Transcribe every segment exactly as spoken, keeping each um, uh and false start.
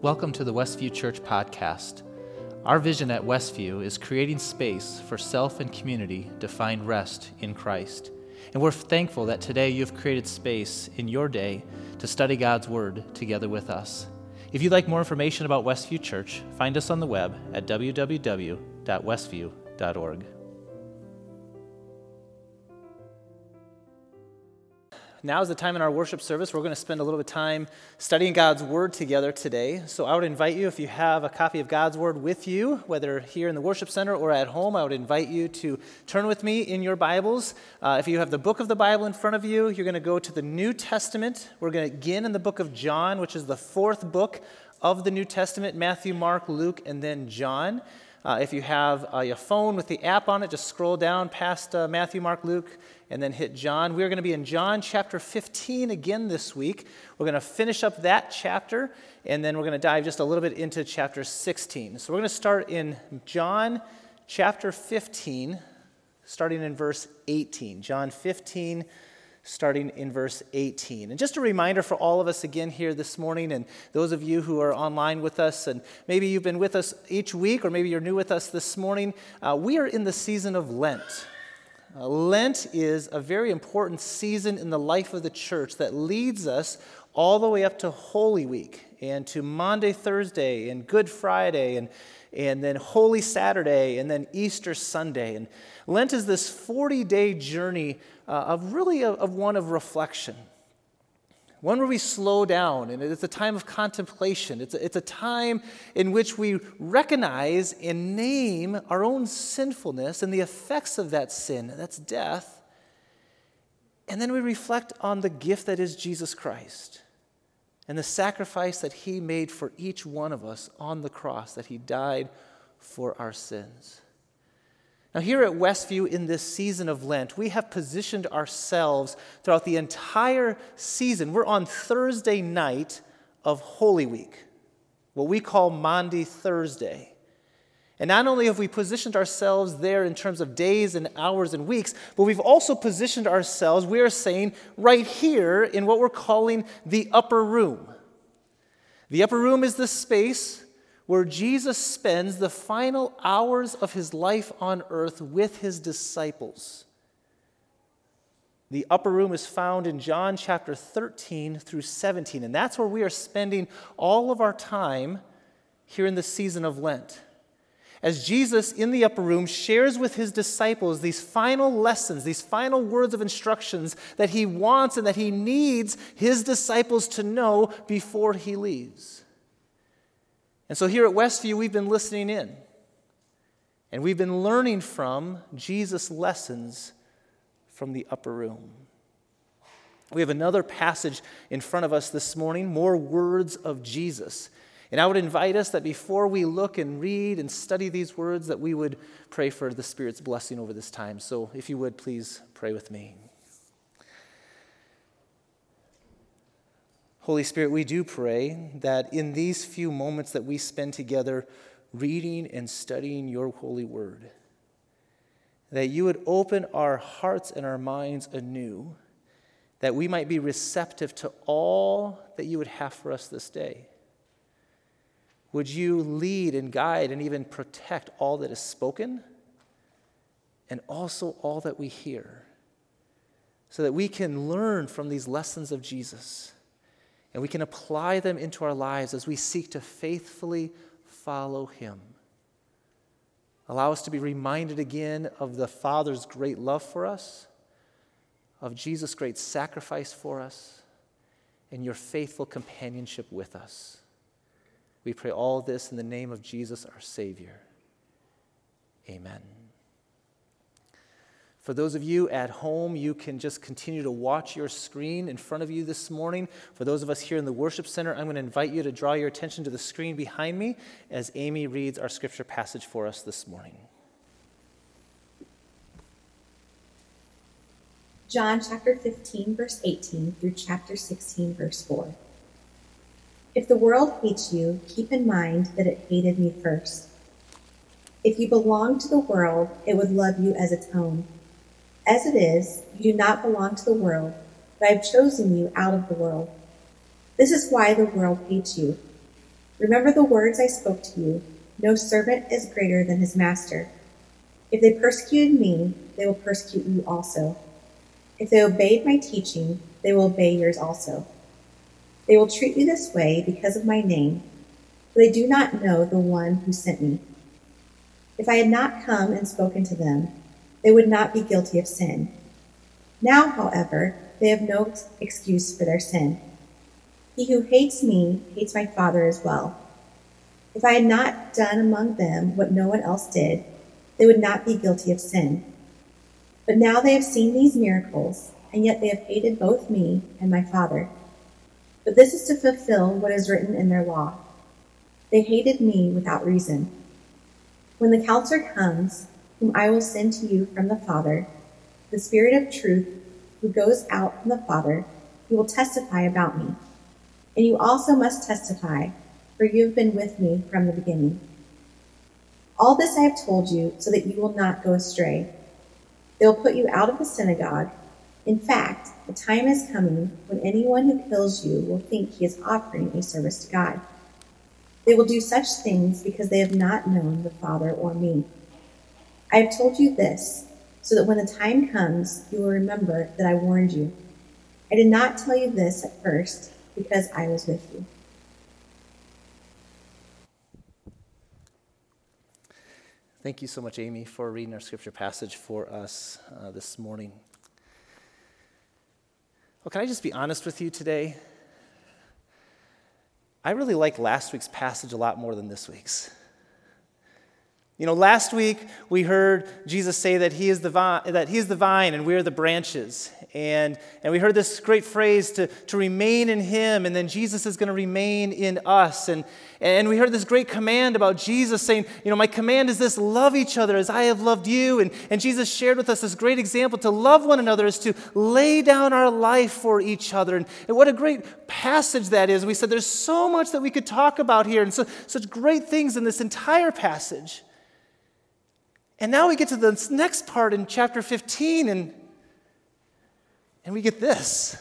Welcome to the Westview Church podcast. Our vision at Westview is creating space for self and community to find rest in Christ. And we're thankful that today you've created space in your day to study God's Word together with us. If you'd like more information about Westview Church, find us on the web at w w w dot westview dot org. Now is the time in our worship service. We're going to spend a little bit of time studying God's Word together today. So I would invite you, if you have a copy of God's Word with you, whether here in the worship center or at home, I would invite you to turn with me in your Bibles. Uh, if you have the book of the Bible in front of you, you're going to go to the New Testament. We're going to begin in the book of John, which is the fourth book of the New Testament: Matthew, Mark, Luke, and then John. Uh, if you have uh, your phone with the app on it, just scroll down past uh, Matthew, Mark, Luke, and then hit John. We're going to be in John chapter fifteen again this week. We're going to finish up that chapter, and then we're going to dive just a little bit into chapter sixteen. So we're going to start in John chapter fifteen, starting in verse eighteen. John fifteen, starting in verse eighteen. And just a reminder for all of us again here this morning, and those of you who are online with us, and maybe you've been with us each week, or maybe you're new with us this morning, uh, we are in the season of Lent. Uh, Lent is a very important season in the life of the church that leads us all the way up to Holy Week, and to Maundy, Thursday, and Good Friday, and and then Holy Saturday, and then Easter Sunday. And Lent is this forty-day journey uh, of really a, of one of reflection, one where we slow down, and it's a time of contemplation. It's a, it's a time in which we recognize and name our own sinfulness and the effects of that sin, that's death, and then we reflect on the gift that is Jesus Christ and the sacrifice that he made for each one of us on the cross, that he died for our sins. Now, here at Westview, in this season of Lent, we have positioned ourselves throughout the entire season. We're on Thursday night of Holy Week, what we call Maundy Thursday. And not only have we positioned ourselves there in terms of days and hours and weeks, but we've also positioned ourselves, we are saying, right here in what we're calling the upper room. The upper room is the space where Jesus spends the final hours of his life on earth with his disciples. The upper room is found in John chapter thirteen through seventeen, and that's where we are spending all of our time here in the season of Lent, as Jesus in the upper room shares with his disciples these final lessons, these final words of instructions that he wants and that he needs his disciples to know before he leaves. And so here at Westview, we've been listening in, and we've been learning from Jesus' lessons from the upper room. We have another passage in front of us this morning, more words of Jesus. And I would invite us that before we look and read and study these words, that we would pray for the Spirit's blessing over this time. So if you would, please pray with me. Holy Spirit, we do pray that in these few moments that we spend together reading and studying your holy word, that you would open our hearts and our minds anew, that we might be receptive to all that you would have for us this day. Would you lead and guide and even protect all that is spoken and also all that we hear, so that we can learn from these lessons of Jesus and we can apply them into our lives as we seek to faithfully follow him. Allow us to be reminded again of the Father's great love for us, of Jesus' great sacrifice for us, and your faithful companionship with us. We pray all this in the name of Jesus, our Savior. Amen. For those of you at home, you can just continue to watch your screen in front of you this morning. For those of us here in the worship center, I'm going to invite you to draw your attention to the screen behind me as Amy reads our scripture passage for us this morning. John chapter fifteen, verse eighteen through chapter sixteen, verse four. If the world hates you, keep in mind that it hated me first. If you belonged to the world, it would love you as its own. As it is, you do not belong to the world, but I have chosen you out of the world. This is why the world hates you. Remember the words I spoke to you. No servant is greater than his master. If they persecuted me, they will persecute you also. If they obeyed my teaching, they will obey yours also. They will treat you this way because of my name, for they do not know the one who sent me. If I had not come and spoken to them, they would not be guilty of sin. Now, however, they have no excuse for their sin. He who hates me hates my Father as well. If I had not done among them what no one else did, they would not be guilty of sin. But now they have seen these miracles, and yet they have hated both me and my Father. But this is to fulfill what is written in their law. They hated me without reason. When the Counselor comes, whom I will send to you from the Father, the Spirit of truth, who goes out from the Father, he will testify about me. And you also must testify, for you have been with me from the beginning. All this I have told you so that you will not go astray. They will put you out of the synagogue. In fact, the time is coming when anyone who kills you will think he is offering a service to God. They will do such things because they have not known the Father or me. I have told you this, so that when the time comes, you will remember that I warned you. I did not tell you this at first, because I was with you. Thank you so much, Amy, for reading our scripture passage for us uh, this morning. Well, can I just be honest with you today? I really like last week's passage a lot more than this week's. You know, last week we heard Jesus say that he is the vine, that he is the vine and we are the branches. And, and we heard this great phrase to, to remain in him, and then Jesus is going to remain in us. And, and we heard this great command about Jesus saying, you know, my command is this, love each other as I have loved you. And, and Jesus shared with us this great example. To love one another is to lay down our life for each other. And, and what a great passage that is. We said there's so much that we could talk about here, and so, such great things in this entire passage. And now we get to the next part in chapter fifteen, and, and we get this.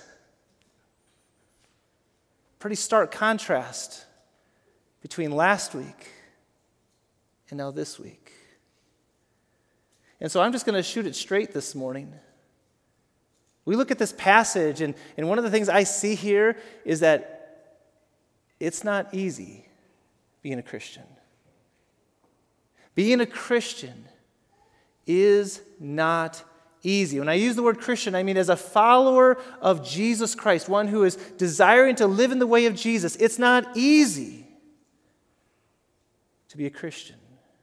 Pretty stark contrast between last week and now this week. And so I'm just going to shoot it straight this morning. We look at this passage, and, and one of the things I see here is that it's not easy being a Christian. Being a Christian is not easy. When I use the word Christian, I mean as a follower of Jesus Christ, one who is desiring to live in the way of Jesus. It's not easy to be a Christian.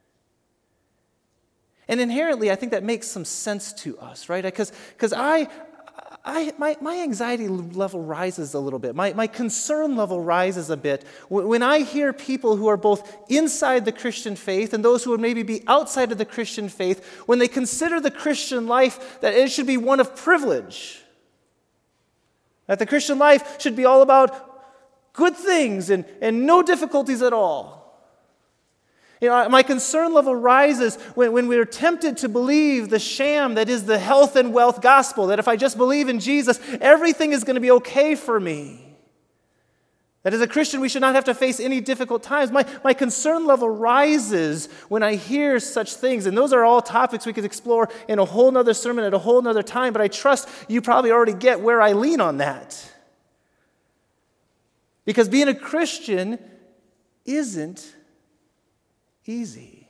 And inherently, I think that makes some sense to us, right? Because because I, I my, my anxiety level rises a little bit. My, my concern level rises a bit when I hear people who are both inside the Christian faith and those who would maybe be outside of the Christian faith, when they consider the Christian life that it should be one of privilege. That the Christian life should be all about good things and, and no difficulties at all. You know, my concern level rises when, when we're tempted to believe the sham that is the health and wealth gospel, that if I just believe in Jesus, everything is going to be okay for me. That as a Christian, we should not have to face any difficult times. My, my concern level rises when I hear such things, and those are all topics we could explore in a whole nother sermon at a whole nother time, but I trust you probably already get where I lean on that. Because being a Christian isn't easy.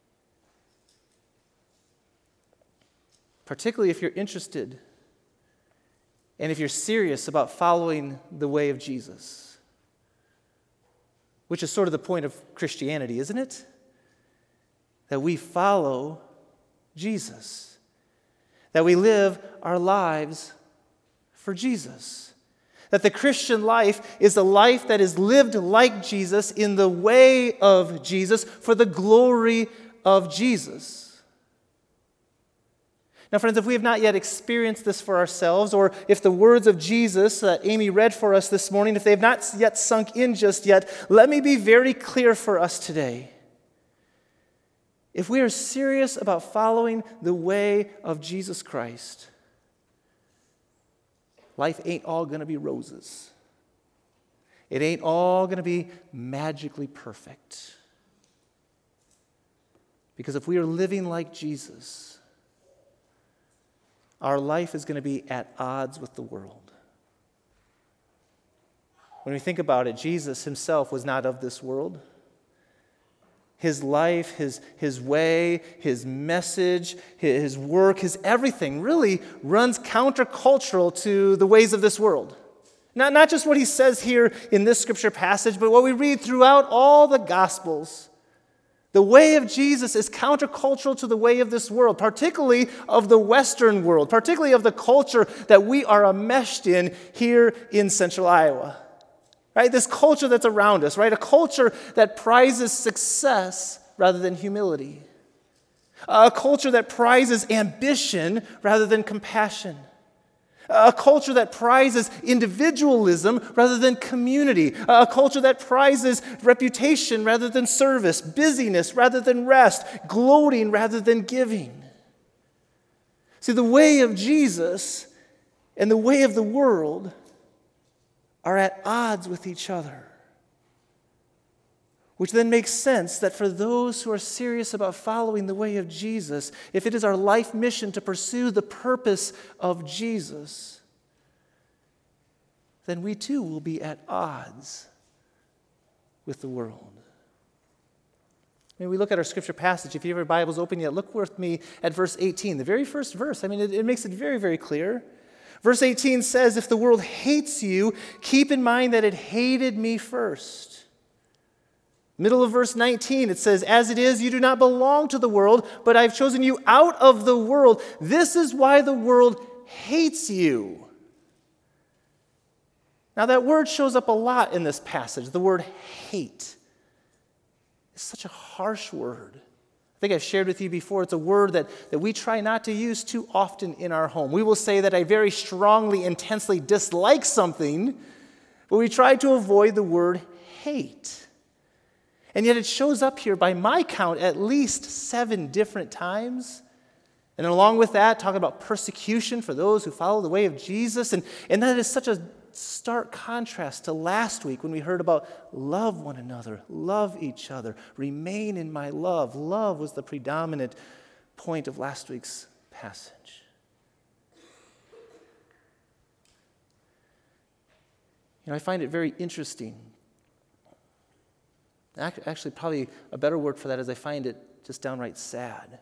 Particularly if you're interested and if you're serious about following the way of Jesus, which is sort of the point of Christianity, isn't it? That we follow Jesus, that we live our lives for Jesus. That the Christian life is a life that is lived like Jesus in the way of Jesus for the glory of Jesus. Now, friends, if we have not yet experienced this for ourselves, or if the words of Jesus that Amy read for us this morning, if they have not yet sunk in just yet, let me be very clear for us today. If we are serious about following the way of Jesus Christ, life ain't all going to be roses. It ain't all going to be magically perfect. Because if we are living like Jesus, our life is going to be at odds with the world. When we think about it, Jesus himself was not of this world. His life, his, his way, his message, his work, his everything really runs countercultural to the ways of this world. Not, not just what he says here in this scripture passage, but what we read throughout all the Gospels. The way of Jesus is countercultural to the way of this world, particularly of the Western world, particularly of the culture that we are enmeshed in here in Central Iowa. Right? This culture that's around us, right? A culture that prizes success rather than humility. A culture that prizes ambition rather than compassion. A culture that prizes individualism rather than community. A culture that prizes reputation rather than service, busyness rather than rest, gloating rather than giving. See, the way of Jesus and the way of the world are at odds with each other. Which then makes sense that for those who are serious about following the way of Jesus, if it is our life mission to pursue the purpose of Jesus, then we too will be at odds with the world. I mean, we look at our scripture passage. If you have your Bibles open yet, look with me at verse eighteen, the very first verse. I mean, it, it makes it very, very clear. Verse eighteen says, if the world hates you, keep in mind that it hated me first. Middle of verse nineteen, it says, as it is, you do not belong to the world, but I've chosen you out of the world. This is why the world hates you. Now that word shows up a lot in this passage, the word hate. It's such a harsh word. I think I've shared with you before, it's a word that, that we try not to use too often in our home. We will say that I very strongly, intensely dislike something, but we try to avoid the word hate. And yet it shows up here, by my count, at least seven different times. And along with that, talking about persecution for those who follow the way of Jesus. And, and that is such a stark contrast to last week when we heard about love one another, love each other, remain in my love. Love was the predominant point of last week's passage. You know, I find it very interesting. Actually, probably a better word for that is I find it just downright sad.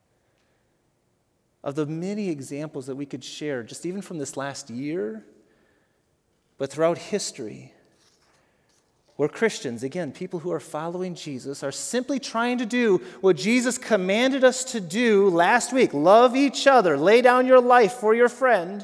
Of the many examples that we could share, just even from this last year, but throughout history, where Christians, again, people who are following Jesus, are simply trying to do what Jesus commanded us to do last week. Love each other. Lay down your life for your friend.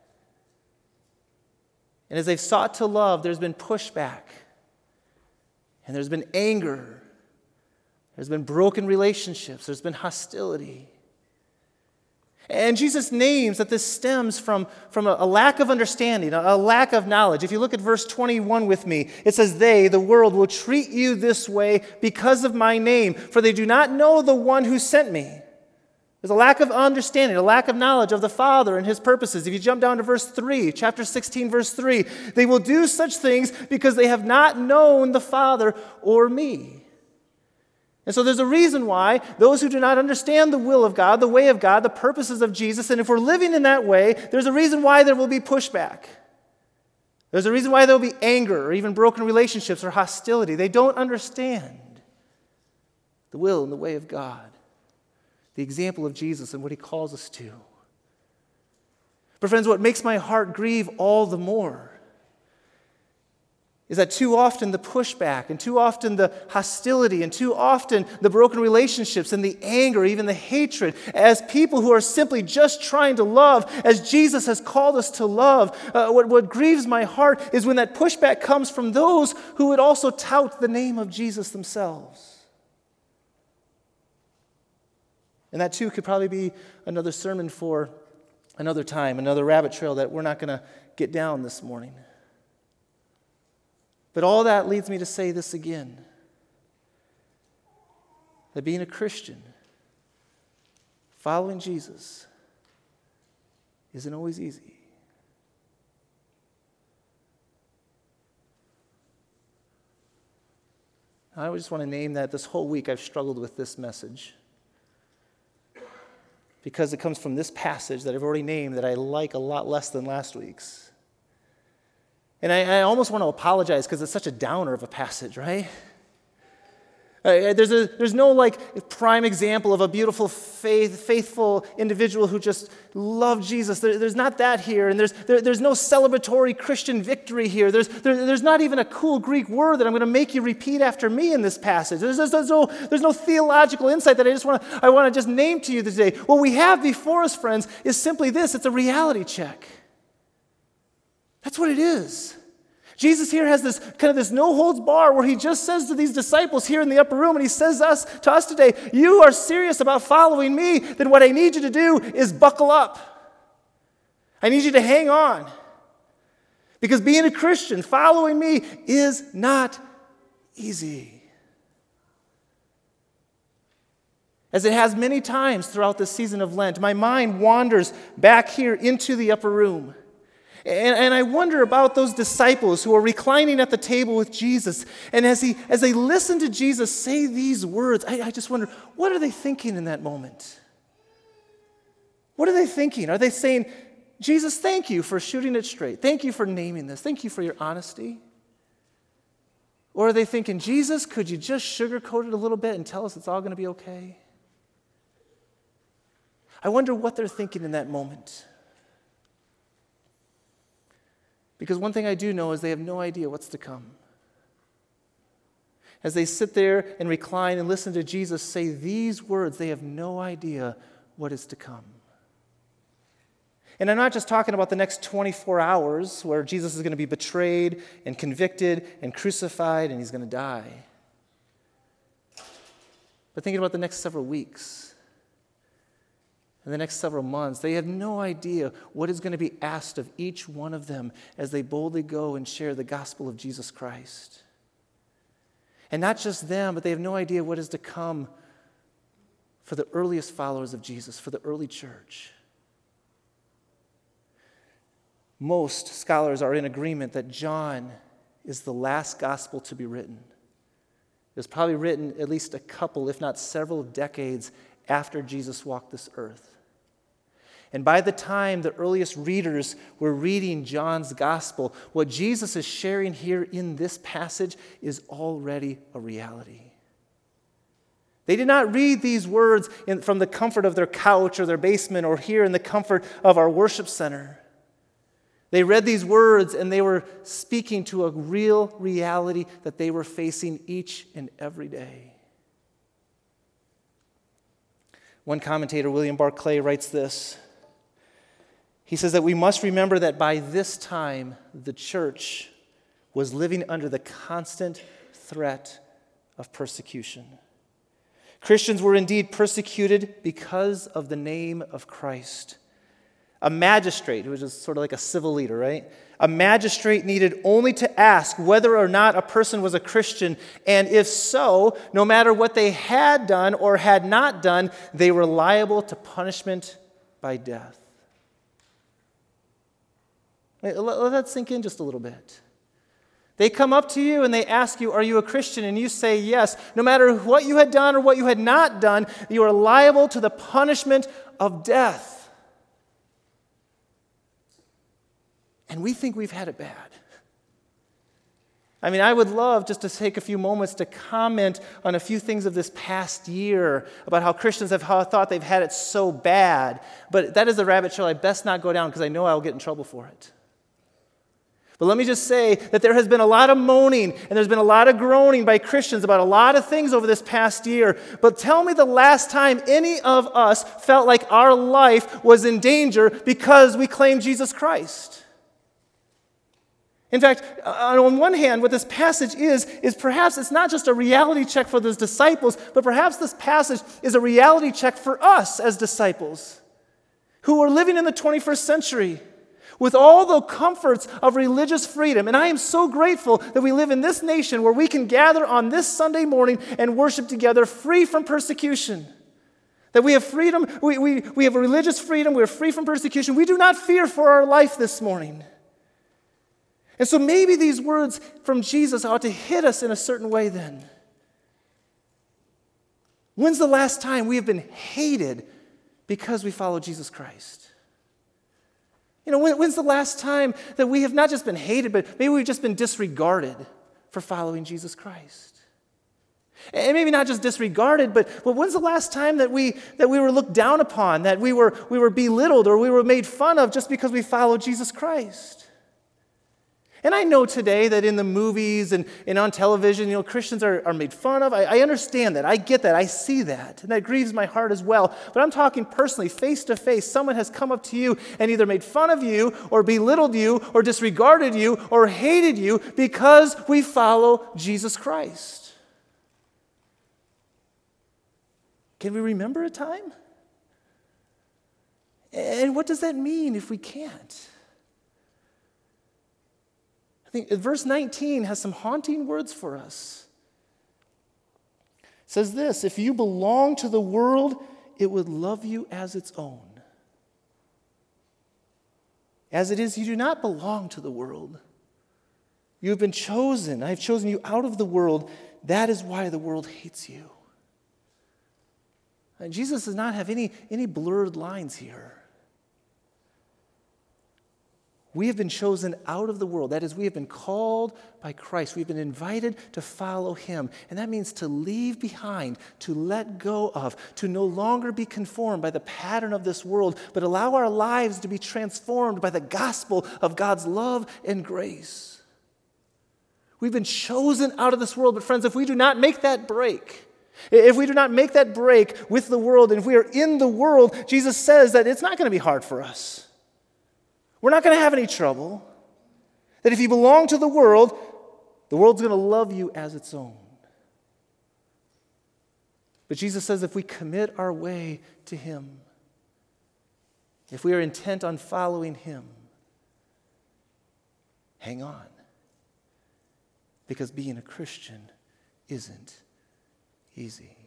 And as they've sought to love, there's been pushback. And there's been anger. There's been broken relationships. There's been hostility. And Jesus names that this stems from, from a, a lack of understanding, a, a lack of knowledge. If you look at verse twenty-one with me, it says, they, the world, will treat you this way because of my name, for they do not know the one who sent me. There's a lack of understanding, a lack of knowledge of the Father and his purposes. If you jump down to verse three, chapter sixteen, verse three, they will do such things because they have not known the Father or me. And so there's a reason why those who do not understand the will of God, the way of God, the purposes of Jesus, and if we're living in that way, there's a reason why there will be pushback. There's a reason why there will be anger or even broken relationships or hostility. They don't understand the will and the way of God, the example of Jesus and what he calls us to. But friends, what makes my heart grieve all the more is that too often the pushback and too often the hostility and too often the broken relationships and the anger, even the hatred, as people who are simply just trying to love as Jesus has called us to love, uh, what, what grieves my heart is when that pushback comes from those who would also tout the name of Jesus themselves. And that too could probably be another sermon for another time, another rabbit trail that we're not going to get down this morning. But all that leads me to say this again, that being a Christian, following Jesus, isn't always easy. I just want to name that. This whole week I've struggled with this message because it comes from this passage that I've already named that I like a lot less than last week's. And I, I almost want to apologize because it's such a downer of a passage, right? Uh, there's, a, there's no like prime example of a beautiful, faith, faithful individual who just loved Jesus. There, there's not that here, and there's, there, there's no celebratory Christian victory here. There's, there, there's not even a cool Greek word that I'm going to make you repeat after me in this passage. There's, there's, there's, no, there's no theological insight that I just want to I want to just name to you today. What we have before us, friends, is simply this. It's a reality check. That's what it is. Jesus here has this kind of this no-holds bar where he just says to these disciples here in the upper room, and he says us, to us today, you are serious about following me, then what I need you to do is buckle up. I need you to hang on. Because being a Christian, following me, is not easy. As it has many times throughout this season of Lent, my mind wanders back here into the upper room. And, and I wonder about those disciples who are reclining at the table with Jesus. And as he, as they listen to Jesus say these words, I, I just wonder, what are they thinking in that moment? What are they thinking? Are they saying, Jesus, thank you for shooting it straight. Thank you for naming this. Thank you for your honesty. Or are they thinking, Jesus, could you just sugarcoat it a little bit and tell us it's all going to be okay? I wonder what they're thinking in that moment. Because one thing I do know is they have no idea what's to come. As they sit there and recline and listen to Jesus say these words, they have no idea what is to come. And I'm not just talking about the next twenty-four hours where Jesus is going to be betrayed and convicted and crucified and he's going to die. But thinking about the next several weeks. In the next several months, they have no idea what is going to be asked of each one of them as they boldly go and share the gospel of Jesus Christ. And not just them, but they have no idea what is to come for the earliest followers of Jesus, for the early church. Most scholars are in agreement that John is the last gospel to be written. It was probably written at least a couple, if not several decades after Jesus walked this earth. And by the time the earliest readers were reading John's gospel, what Jesus is sharing here in this passage is already a reality. They did not read these words in, from the comfort of their couch or their basement or here in the comfort of our worship center. They read these words and they were speaking to a real reality that they were facing each and every day. One commentator, William Barclay, writes this. He says that we must remember that by this time, the church was living under the constant threat of persecution. Christians were indeed persecuted because of the name of Christ. A magistrate, which is sort of like a civil leader, right? A magistrate needed only to ask whether or not a person was a Christian, and if so, no matter what they had done or had not done, they were liable to punishment by death. Let that sink in just a little bit. They come up to you and they ask you, are you a Christian? And you say yes. No matter what you had done or what you had not done, you are liable to the punishment of death. And we think we've had it bad. I mean, I would love just to take a few moments to comment on a few things of this past year about how Christians have thought they've had it so bad. But that is a rabbit trail I best not go down because I know I'll get in trouble for it. But let me just say that there has been a lot of moaning and there's been a lot of groaning by Christians about a lot of things over this past year. But tell me the last time any of us felt like our life was in danger because we claimed Jesus Christ. In fact, on one hand, what this passage is, is perhaps it's not just a reality check for those disciples, but perhaps this passage is a reality check for us as disciples who are living in the twenty-first century. With all the comforts of religious freedom. And I am so grateful that we live in this nation where we can gather on this Sunday morning and worship together free from persecution. That we have freedom, we, we, we have religious freedom, we are free from persecution. We do not fear for our life this morning. And so maybe these words from Jesus ought to hit us in a certain way then. When's the last time we have been hated because we follow Jesus Christ? You know, when, when's the last time that we have not just been hated, but maybe we've just been disregarded for following Jesus Christ? And maybe not just disregarded, but, but when's the last time that we that we were looked down upon, that we were we were belittled or we were made fun of just because we followed Jesus Christ? And I know today that in the movies and, and on television, you know, Christians are, are made fun of. I, I understand that. I get that. I see that. And that grieves my heart as well. But I'm talking personally, face to face. Someone has come up to you and either made fun of you or belittled you or disregarded you or hated you because we follow Jesus Christ. Can we remember a time? And what does that mean if we can't? I think verse nineteen has some haunting words for us. It says this, if you belong to the world, it would love you as its own. As it is, you do not belong to the world. You have been chosen. I have chosen you out of the world. That is why the world hates you. And Jesus does not have any, any blurred lines here. We have been chosen out of the world. That is, we have been called by Christ. We've been invited to follow him. And that means to leave behind, to let go of, to no longer be conformed by the pattern of this world, but allow our lives to be transformed by the gospel of God's love and grace. We've been chosen out of this world. But friends, if we do not make that break, if we do not make that break with the world, and if we are in the world, Jesus says that it's not going to be hard for us. We're not going to have any trouble. That if you belong to the world, the world's going to love you as its own. But Jesus says if we commit our way to him, if we are intent on following him, hang on. Because being a Christian isn't easy.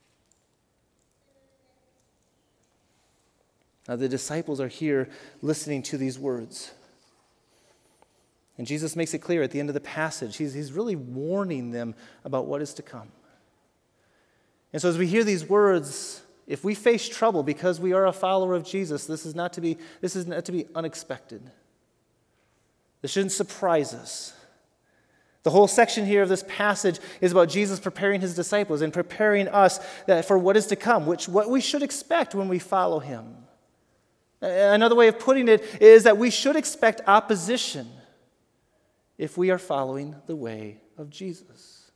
Now, the disciples are here listening to these words. And Jesus makes it clear at the end of the passage. He's, he's really warning them about what is to come. And so as we hear these words, if we face trouble because we are a follower of Jesus, this is not to be, this is not to be unexpected. This shouldn't surprise us. The whole section here of this passage is about Jesus preparing his disciples and preparing us for what is to come, which what we should expect when we follow him. Another way of putting it is that we should expect opposition if we are following the way of Jesus.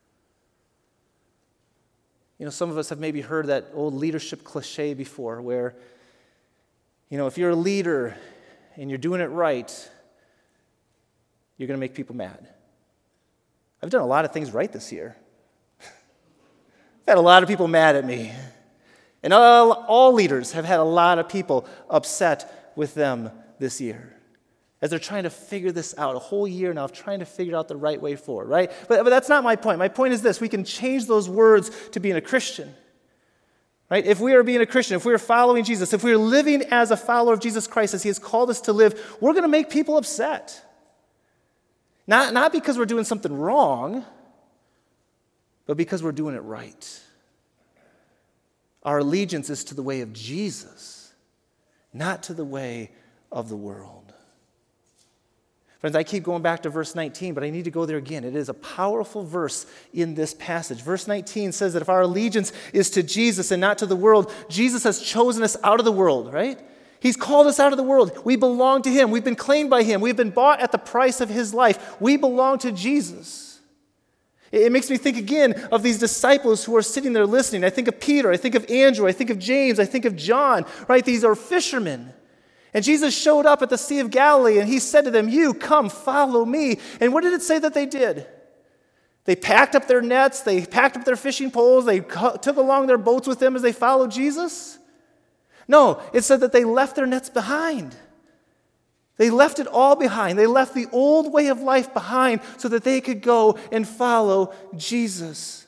You know, some of us have maybe heard that old leadership cliche before where, you know, if you're a leader and you're doing it right, you're going to make people mad. I've done a lot of things right this year. I've had a lot of people mad at me. And all, all leaders have had a lot of people upset with them this year as they're trying to figure this out, a whole year now of trying to figure out the right way forward, right? But, but that's not my point. My point is this. We can change those words to being a Christian, right? If we are being a Christian, if we are following Jesus, if we are living as a follower of Jesus Christ as he has called us to live, we're going to make people upset. Not, not because we're doing something wrong, but because we're doing it right. Our allegiance is to the way of Jesus, not to the way of the world. Friends, I keep going back to verse nineteen, but I need to go there again. It is a powerful verse in this passage. Verse nineteen says that if our allegiance is to Jesus and not to the world, Jesus has chosen us out of the world, right? He's called us out of the world. We belong to him. We've been claimed by him. We've been bought at the price of his life. We belong to Jesus. It makes me think again of these disciples who are sitting there listening. I think of Peter. I think of Andrew. I think of James. I think of John, right? These are fishermen. And Jesus showed up at the Sea of Galilee and he said to them, you come, follow me. And what did it say that they did? They packed up their nets. They packed up their fishing poles. They took along their boats with them as they followed Jesus. No, it said that they left their nets behind. They left it all behind. They left the old way of life behind so that they could go and follow Jesus.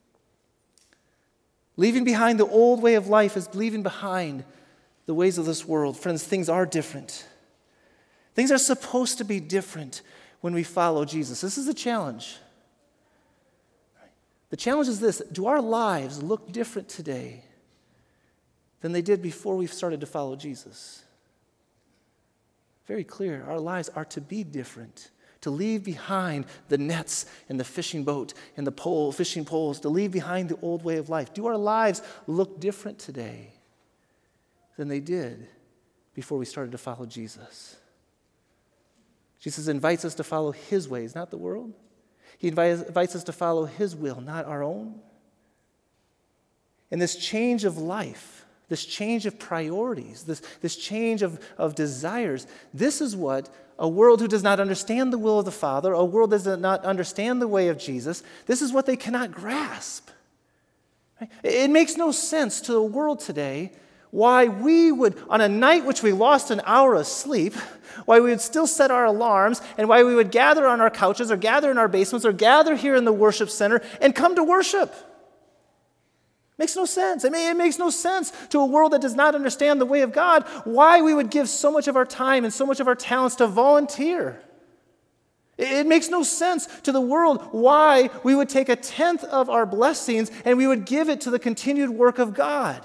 Leaving behind the old way of life is leaving behind the ways of this world. Friends, things are different. Things are supposed to be different when we follow Jesus. This is a challenge. The challenge is this: do our lives look different today than they did before we started to follow Jesus? Very clear. Our lives are to be different, to leave behind the nets and the fishing boat and the pole, fishing poles, to leave behind the old way of life. Do our lives look different today than they did before we started to follow Jesus? Jesus invites us to follow his ways, not the world. He invites, invites us to follow his will, not our own. And this change of life, this change of priorities, this, this change of, of desires, this is what a world who does not understand the will of the Father, a world that does not understand the way of Jesus, this is what they cannot grasp. Right? It makes no sense to the world today why we would, on a night which we lost an hour of sleep, why we would still set our alarms, and why we would gather on our couches or gather in our basements or gather here in the worship center and come to worship. Makes no sense. I mean, it makes no sense to a world that does not understand the way of God why we would give so much of our time and so much of our talents to volunteer. It makes no sense to the world why we would take a tenth of our blessings and we would give it to the continued work of God.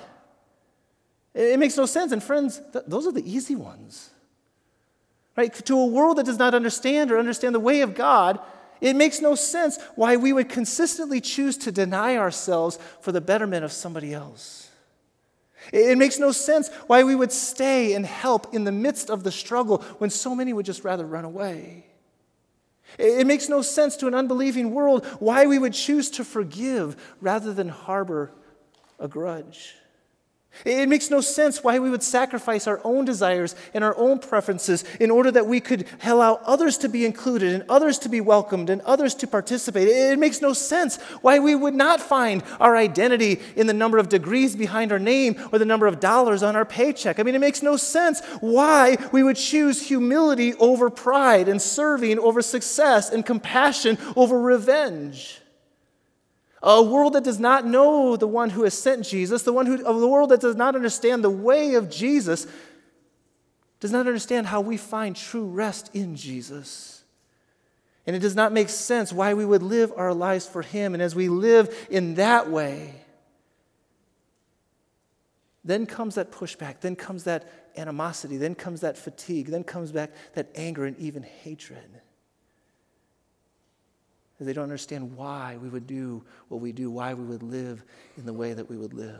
It makes no sense. And friends, th- those are the easy ones. Right? To a world that does not understand or understand the way of God, it makes no sense why we would consistently choose to deny ourselves for the betterment of somebody else. It makes no sense why we would stay and help in the midst of the struggle when so many would just rather run away. It makes no sense to an unbelieving world why we would choose to forgive rather than harbor a grudge. It makes no sense why we would sacrifice our own desires and our own preferences in order that we could allow others to be included and others to be welcomed and others to participate. It makes no sense why we would not find our identity in the number of degrees behind our name or the number of dollars on our paycheck. I mean, it makes no sense why we would choose humility over pride and serving over success and compassion over revenge. A world that does not know the one who has sent Jesus, the one who, a world that does not understand the way of Jesus, does not understand how we find true rest in Jesus. And it does not make sense why we would live our lives for him. And as we live in that way, then comes that pushback, then comes that animosity, then comes that fatigue, then comes back that anger and even hatred. They don't understand why we would do what we do, why we would live in the way that we would live.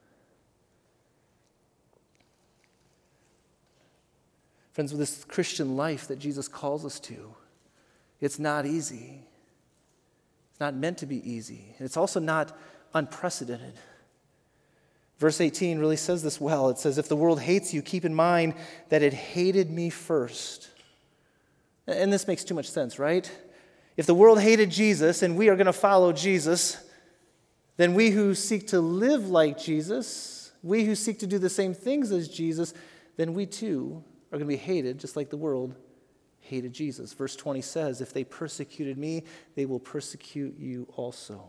Friends, with this Christian life that Jesus calls us to, it's not easy. It's not meant to be easy. And it's also not unprecedented. Verse eighteen really says this well. It says, if the world hates you, keep in mind that it hated me first. And this makes too much sense, right? If the world hated Jesus and we are going to follow Jesus, then we who seek to live like Jesus, we who seek to do the same things as Jesus, then we too are going to be hated just like the world hated Jesus. Verse twenty says, if they persecuted me, they will persecute you also.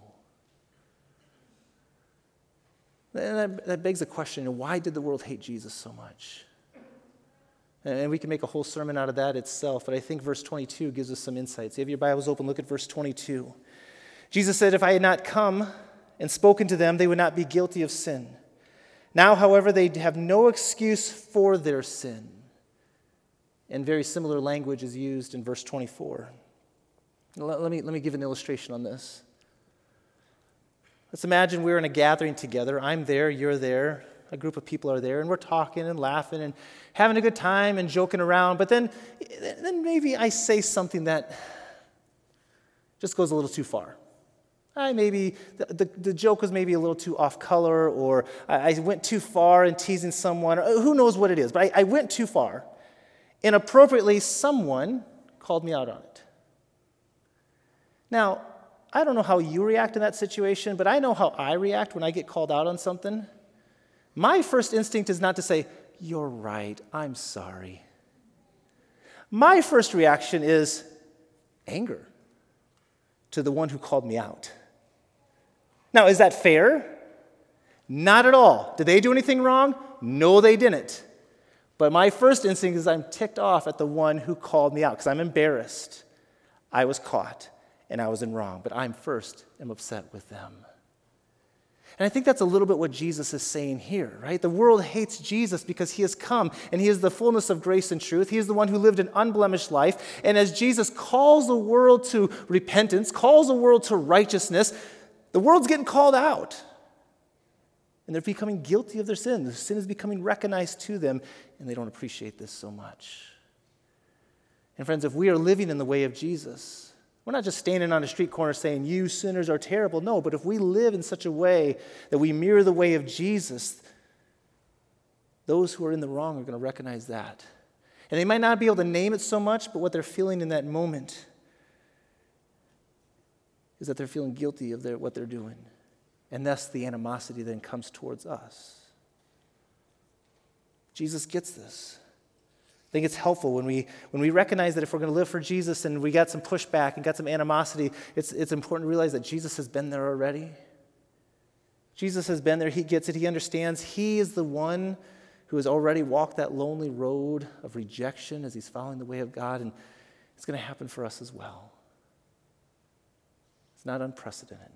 And that, that begs the question, why did the world hate Jesus so much? And we can make a whole sermon out of that itself, but I think verse twenty-two gives us some insights. You have your Bibles open, look at verse twenty-two. Jesus said, if I had not come and spoken to them, they would not be guilty of sin. Now, however, they have no excuse for their sin. And very similar language is used in verse twenty-four. Let, let me, let me give an illustration on this. Let's imagine we're in a gathering together. I'm there, you're there. A group of people are there, and we're talking and laughing and having a good time and joking around. But then, then maybe I say something that just goes a little too far. I maybe the, the, the joke was maybe a little too off color, or I, I went too far in teasing someone. Or who knows what it is, but I, I went too far. Inappropriately, someone called me out on it. Now, I don't know how you react in that situation, but I know how I react when I get called out on something. My first instinct is not to say, you're right, I'm sorry. My first reaction is anger to the one who called me out. Now, is that fair? Not at all. Did they do anything wrong? No, they didn't. But my first instinct is I'm ticked off at the one who called me out because I'm embarrassed. I was caught. and I was in wrong, but I'm first am upset with them. And I think that's a little bit what Jesus is saying here, right? The world hates Jesus because he has come and he is the fullness of grace and truth. He is the one who lived an unblemished life. And as Jesus calls the world to repentance, calls the world to righteousness, the world's getting called out. And they're becoming guilty of their sin. The sin is becoming recognized to them, and they don't appreciate this so much. And friends, if we are living in the way of Jesus, we're not just standing on a street corner saying, you sinners are terrible. No, but if we live in such a way that we mirror the way of Jesus, those who are in the wrong are going to recognize that. And they might not be able to name it so much, but what they're feeling in that moment is that they're feeling guilty of their, what they're doing. And thus the animosity then comes towards us. Jesus gets this. I think it's helpful when we when we recognize that if we're going to live for Jesus and we got some pushback and got some animosity, it's, it's important to realize that Jesus has been there already. Jesus has been there. He gets it. He understands. He is the one who has already walked that lonely road of rejection as he's following the way of God, and it's going to happen for us as well. It's not unprecedented.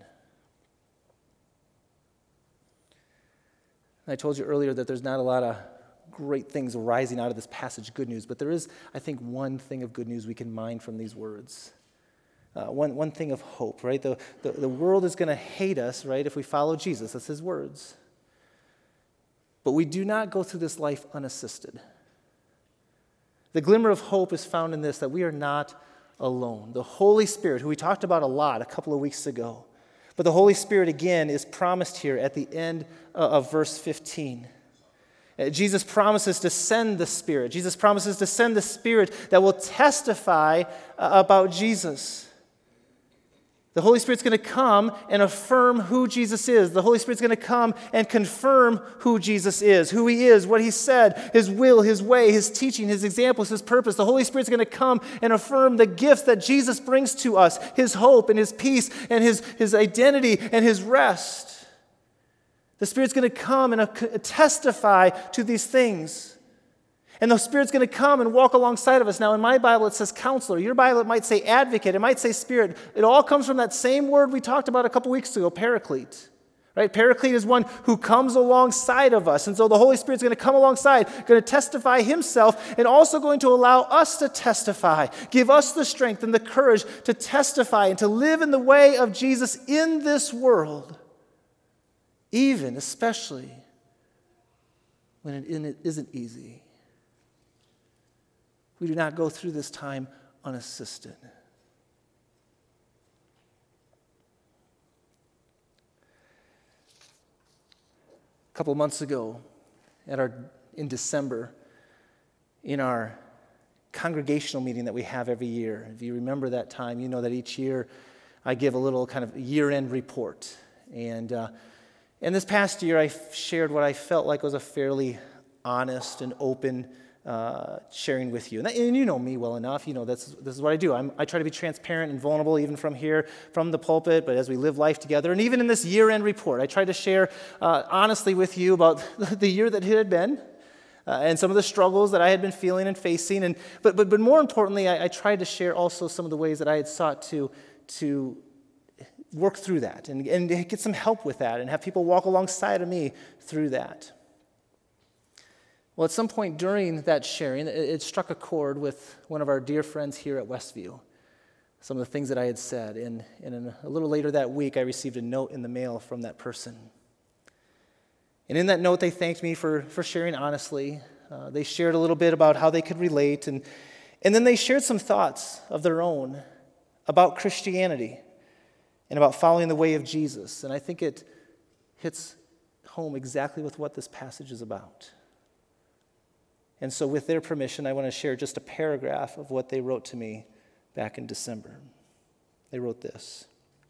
I told you earlier that there's not a lot of great things arising out of this passage, good news, but there is, I think, one thing of good news we can mine from these words. Uh, one, one thing of hope, right? The, the, the world is going to hate us, right, if we follow Jesus. That's his words. But we do not go through this life unassisted. The glimmer of hope is found in this, that we are not alone. The Holy Spirit, who we talked about a lot a couple of weeks ago, but the Holy Spirit, again, is promised here at the end of verse fifteen. Jesus promises to send the Spirit. Jesus promises to send the Spirit that will testify about Jesus. The Holy Spirit's going to come and affirm who Jesus is. The Holy Spirit's going to come and confirm who Jesus is, who he is, what he said, his will, his way, his teaching, his examples, his purpose. The Holy Spirit's going to come and affirm the gifts that Jesus brings to us, his hope and his peace and his, his identity and his rest. The Spirit's going to come and testify to these things. And the Spirit's going to come and walk alongside of us. Now, in my Bible, it says counselor. Your Bible, it might say advocate. It might say Spirit. It all comes from that same word we talked about a couple weeks ago, paraclete. Right? Paraclete is one who comes alongside of us. And so the Holy Spirit's going to come alongside, going to testify himself, and also going to allow us to testify, give us the strength and the courage to testify and to live in the way of Jesus in this world. Even, especially, when it isn't easy. We do not go through this time unassisted. A couple months ago, at our in December, in our congregational meeting that we have every year, if you remember that time, you know that each year I give a little kind of year-end report. And uh, And this past year, I shared what I felt like was a fairly honest and open uh, sharing with you. And, that, and you know me well enough. You know that's, this is what I do. I'm, I try to be transparent and vulnerable even from here, from the pulpit, but as we live life together. And even in this year-end report, I tried to share uh, honestly with you about the year that it had been uh, and some of the struggles that I had been feeling and facing. And But, but, but more importantly, I, I tried to share also some of the ways that I had sought to to work through that and, and get some help with that and have people walk alongside of me through that. Well, at some point during that sharing, it, it struck a chord with one of our dear friends here at Westview, some of the things that I had said. And, and in a little later that week, I received a note in the mail from that person. And in that note, they thanked me for, for sharing honestly. Uh, they shared a little bit about how they could relate. And, and then they shared some thoughts of their own about Christianity and about following the way of Jesus. And I think it hits home exactly with what this passage is about. And so with their permission, I want to share just a paragraph of what they wrote to me back in December. They wrote this.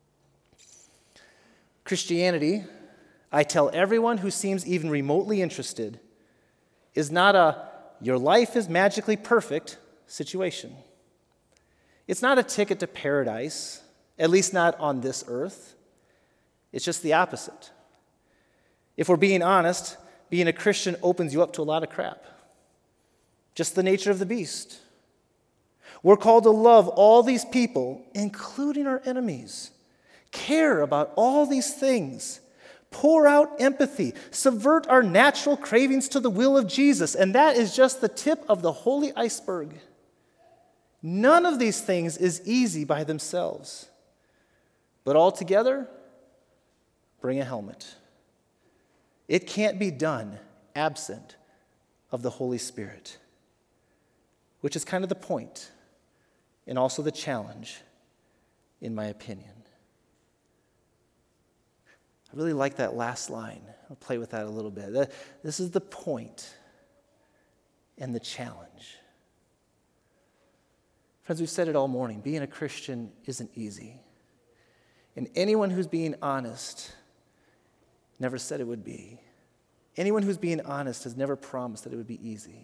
Christianity, I tell everyone who seems even remotely interested, is not a your life is magically perfect situation. It's not a ticket to paradise, at least not on this earth. It's just the opposite. If we're being honest, being a Christian opens you up to a lot of crap. Just the nature of the beast. We're called to love all these people, including our enemies. Care about all these things. Pour out empathy. Subvert our natural cravings to the will of Jesus. And that is just the tip of the holy iceberg. None of these things is easy by themselves. But altogether, bring a helmet. It can't be done absent of the Holy Spirit, which is kind of the point and also the challenge, in my opinion. I really like that last line. I'll play with that a little bit. This is the point and the challenge. Friends, we've said it all morning. Being a Christian isn't easy. And anyone who's being honest never said it would be. Anyone who's being honest has never promised that it would be easy.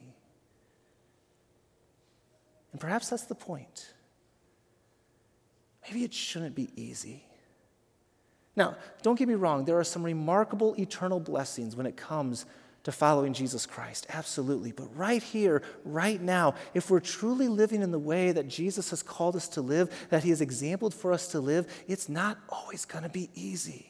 And perhaps that's the point. Maybe it shouldn't be easy. Now, don't get me wrong, there are some remarkable eternal blessings when it comes to following Jesus Christ. Absolutely. But right here, right now, if we're truly living in the way that Jesus has called us to live, that he has exampled for us to live, it's not always going to be easy.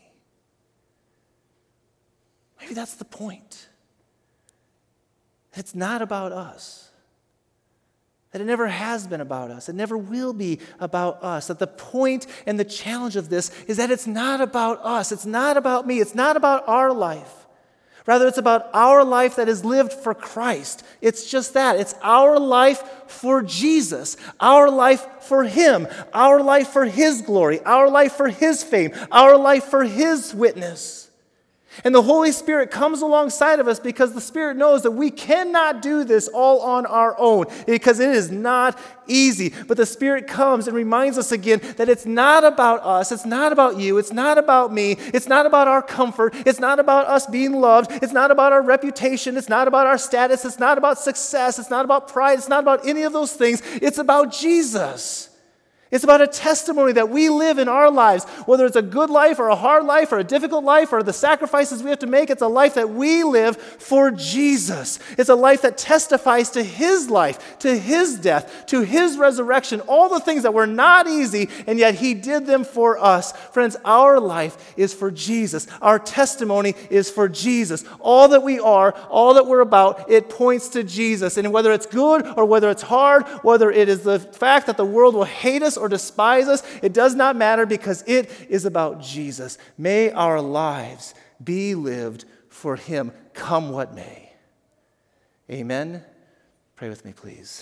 Maybe that's the point. It's not about us. That it never has been about us. It never will be about us. That the point and the challenge of this is that it's not about us. It's not about me. It's not about our life. Rather, it's about our life that is lived for Christ. It's just that. It's our life for Jesus. Our life for him. Our life for his glory. Our life for his fame. Our life for his witness. And the Holy Spirit comes alongside of us because the Spirit knows that we cannot do this all on our own because it is not easy. But the Spirit comes and reminds us again that it's not about us. It's not about you. It's not about me. It's not about our comfort. It's not about us being loved. It's not about our reputation. It's not about our status. It's not about success. It's not about pride. It's not about any of those things. It's about Jesus. It's about a testimony that we live in our lives, whether it's a good life or a hard life or a difficult life or the sacrifices we have to make. It's a life that we live for Jesus. It's a life that testifies to his life, to his death, to his resurrection, all the things that were not easy, and yet he did them for us. Friends, our life is for Jesus. Our testimony is for Jesus. All that we are, all that we're about, it points to Jesus. And whether it's good or whether it's hard, whether it is the fact that the world will hate us or despise us, it does not matter because it is about Jesus. May our lives be lived for him, come what may. Amen. Pray with me, please.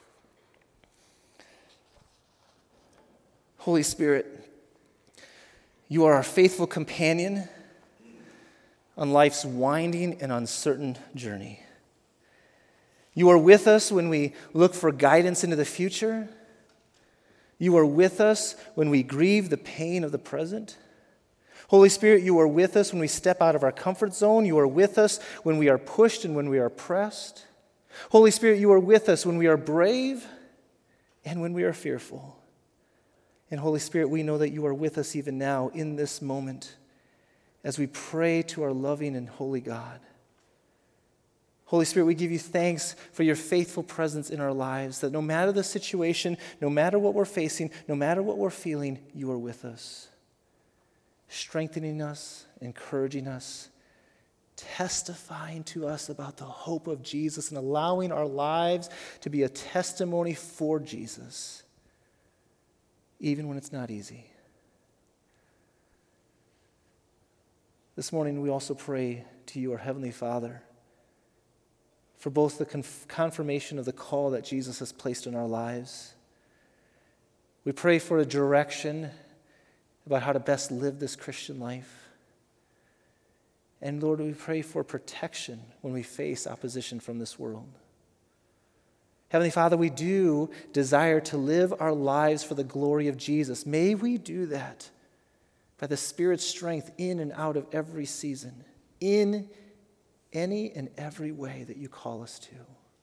Holy Spirit, you are our faithful companion on life's winding and uncertain journey. You are with us when we look for guidance into the future. You are with us when we grieve the pain of the present. Holy Spirit, you are with us when we step out of our comfort zone. You are with us when we are pushed and when we are pressed. Holy Spirit, you are with us when we are brave and when we are fearful. And Holy Spirit, we know that you are with us even now in this moment as we pray to our loving and holy God. Holy Spirit, we give you thanks for your faithful presence in our lives, that no matter the situation, no matter what we're facing, no matter what we're feeling, you are with us, strengthening us, encouraging us, testifying to us about the hope of Jesus and allowing our lives to be a testimony for Jesus, even when it's not easy. This morning, we also pray to you, our Heavenly Father, for both the conf- confirmation of the call that Jesus has placed in our lives. We pray for a direction about how to best live this Christian life. And Lord, we pray for protection when we face opposition from this world. Heavenly Father, we do desire to live our lives for the glory of Jesus. May we do that by the Spirit's strength in and out of every season, in any and every way that you call us to.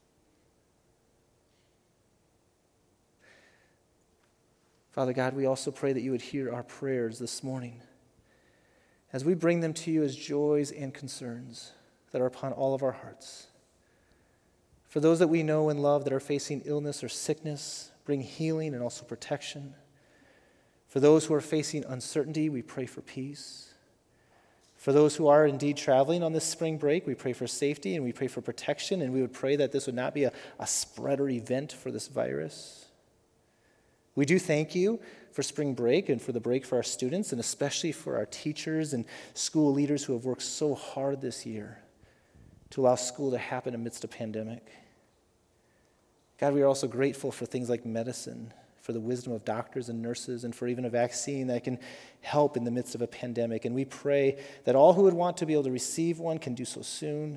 Father God, we also pray that you would hear our prayers this morning as we bring them to you as joys and concerns that are upon all of our hearts. For those that we know and love that are facing illness or sickness, bring healing and also protection. For those who are facing uncertainty, we pray for peace. For those who are indeed traveling on this spring break, we pray for safety and we pray for protection, and we would pray that this would not be a, a spreader event for this virus. We do thank you for spring break and for the break for our students, and especially for our teachers and school leaders who have worked so hard this year to allow school to happen amidst a pandemic. God, we are also grateful for things like medicine, for the wisdom of doctors and nurses, and for even a vaccine that can help in the midst of a pandemic. And we pray that all who would want to be able to receive one can do so soon.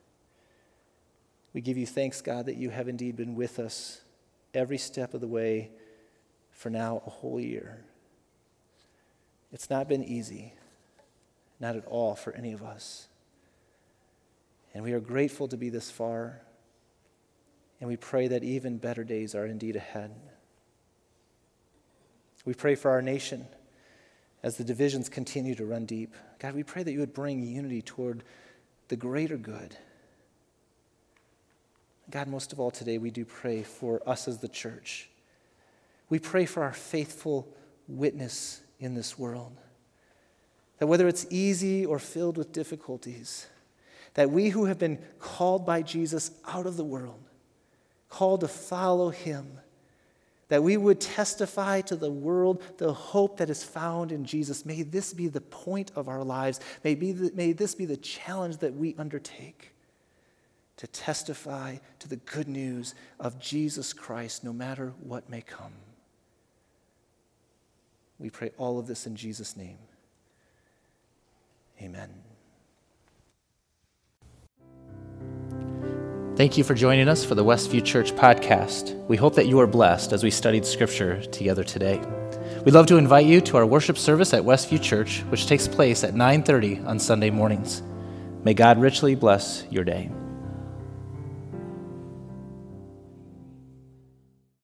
We give you thanks, God, that you have indeed been with us every step of the way for now a whole year. It's not been easy, not at all for any of us. And we are grateful to be this far, and we pray that even better days are indeed ahead. We pray for our nation as the divisions continue to run deep. God, we pray that you would bring unity toward the greater good. God, most of all today, we do pray for us as the church. We pray for our faithful witness in this world, that whether it's easy or filled with difficulties, that we who have been called by Jesus out of the world, called to follow him, that we would testify to the world the hope that is found in Jesus. May this be the point of our lives. May, be the, may this be the challenge that we undertake, to testify to the good news of Jesus Christ no matter what may come. We pray all of this in Jesus' name. Amen. Thank you for joining us for the Westview Church podcast. We hope that you are blessed as we studied Scripture together today. We'd love to invite you to our worship service at Westview Church, which takes place at nine thirty on Sunday mornings. May God richly bless your day.